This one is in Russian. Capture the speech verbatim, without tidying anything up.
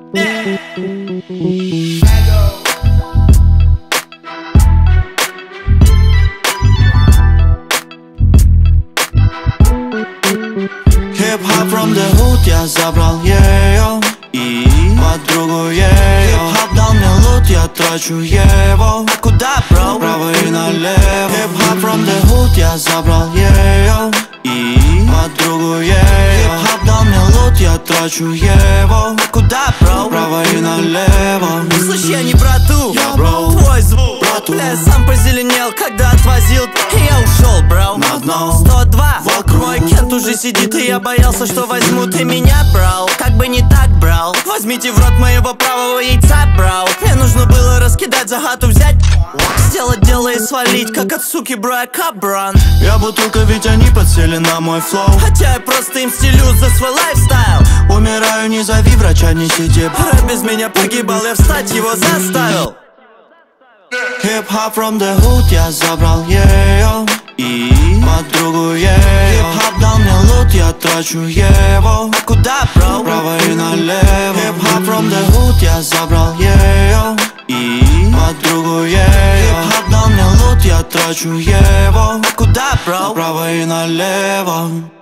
Хип-хоп from the hood я забрал ее и подругу ее. Хип-хоп дал мне лут, я трачу его. А куда, бро? Право и налево. Хип-хоп from the hood я забрал ее и подругу ее. Хип-хоп дал мне лут, я трачу его. А куда, бро? Право и налево. Слышь, я не брату, я бро. Твой звук, брату. Бля, я сам позеленел, когда отвозил. И я ушел, бро. На дно сто два вокруг. Мой Кент уже сидит, и я боялся, что возьмут и меня, брал. Как бы не так, брал. Возьмите в рот моего правого яйца, брал. Мне нужно было раскидать, за хату взять, сделать дело и свалить, как от суки, бро, я кабран. Я бутылка, ведь они подсели на мой флоу. Хотя я просто им стелю за свой лайфстайл. Умираю, не зови врача, не сиди. Рэп без меня погибал, я встать его заставил. Хип-хоп from the hood я забрал ее и подругу ее. Хип-хоп дал мне лут, я трачу его. А куда, бро? Право и налево. Хип-хоп from the hood я забрал ее и подругу ее. Хип-хоп дал мне лут, я трачу его. А куда, бро? Право и налево.